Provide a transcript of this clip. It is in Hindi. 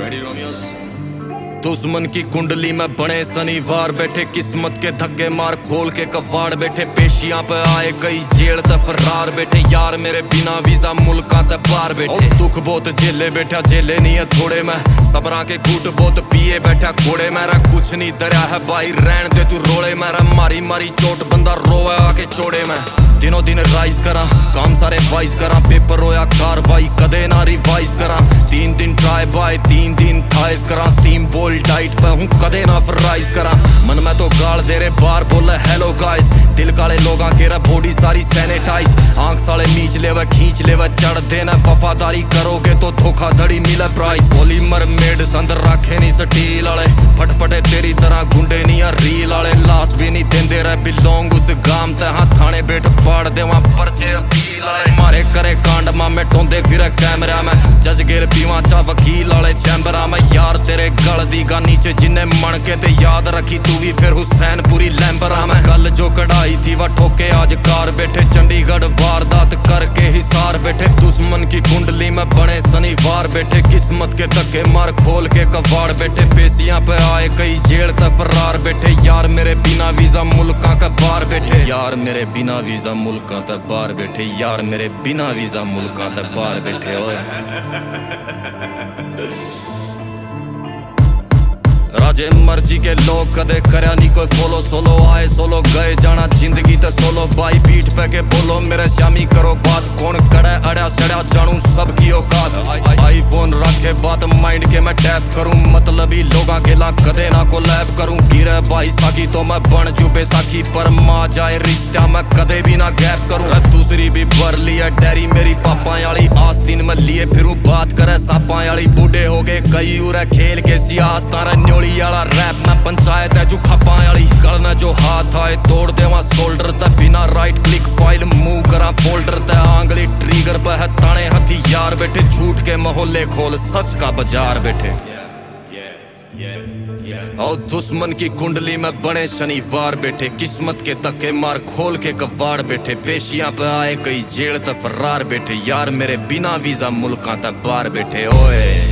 रेडी रोमियोस। दुश्मन की कुंडली में बने शनिवार बैठे, किस्मत के धक्के मार खोल के कबाड़ बैठे, पेशियां पे आए कई जेल ते फरार बैठे, यार मेरे बिना वीजा मुल्का ते बाहर बैठे। दुख बहुत जेले बैठा, जेले नहीं है थोड़े में, सबरा के घूट बहुत पिए बैठा घोड़े, मेरा कुछ नहीं दरिया है भाई रहन दे तू रोले, मेरा मारी मारी चोट बंदा रोवे आके चोड़े में। दिनों दिन राइज करा, काम सारे वाइज करा, पेपर होया कार्रवाई कदे ना रिवाइज करा, 3 दिन ट्राई बाय 3 दिन थाइज करा, स्टीम बोल डाइट पे हूँ कदे ना फ्राइज करा, मन में तो गाल दे रे बार बोले हेलो गाइस, दिल काले लोगा केरा बॉडी सारी सैनिटाइज, आंख साले नीच लेवे खींच लेवे चढ़ देना, वफादारी करोगे तो धोखाधड़ी मिले प्राइस, पॉलीमर मेड संद राखे नहीं स्टील वाले, फटफटे तेरी तरह गुंडे नहीं है रील वाले, लाश भी नहीं देंदे रहे बिलोंग उस गाम ते, हाँ थाने बैठ पाड़ देवा पर्चे अपील वाले, मारे करे कांड मां में टोंदे फिर कैमरा में, जज गिर पीवा चा वकील वाले चैम्बरा में, यार तेरे गल दी गा नीचे जिन्ने मन के ते याद रखी तू भी फिर हुसैन पूरी लैम्बरा में, कल जो कढ़ाई थी वह ठोके आज कार बैठे, चंडीगढ़ वारदात करके हिसार बैठे, दुश्मन की कुंडली में बने शनिवार बैठे, किस्मत के धक्के मार खोल के कबाड़ बैठे, पेशियां पे आए कई जेल ते फरार बैठे, यार मेरे बिना वीजा मुल्का का बाहर बैठे, यार मेरे बिना वीजा मुल्का ते बाहर बैठे, यार मेरे बिना वीजा मुल्का ते बाहर बैठे। ओए राजे मर्जी के लोग कदे करया नहीं कोई फॉलो, सोलो आए सोलो गए जाना जिंदगी ते सोलो, बाई पीठ पे के बोलो मेरे शामी करो बात, कौन कड़े अड़या सड़या जानू सबकी औकात, आईफोन रखे बात माइंड के मैं टैप करूं, मतलबी लोगा गेला कदे ना को लैब करूं, गिरे भाई साकी तो मैं बन जू बेसाखी, पर मां जाए रिश्ता मैं कदे भी ना गैप करूं, दूसरी भी भर लिया डायरी मेरी पापा वाली, आस्तीन में लिए फिरूं बात करे सापा वाली, बूढ़े हो गए कई उरे खेल के सियास तारा न्योली वाला रैप में पंचायत है जो खपा वाली, गलना जो हाथ आए तोड़ देवा शोल्डर ते, बिना राइट क्लिक फाइल मूव करा फोल्डर ते, आंगली ट्रिगर पे है ताने हथियार बैठे, झूठ के मोहल्ले खोल सच का बाजार बैठे, और दुश्मन की कुंडली में बने शनिवार बैठे, किस्मत के धक्के मार खोल के कबाड़ बैठे, पेशियां पे आए कई जेल ते फरार बैठे, यार मेरे बिना वीजा मुल्का ते बाहर बैठे। ओए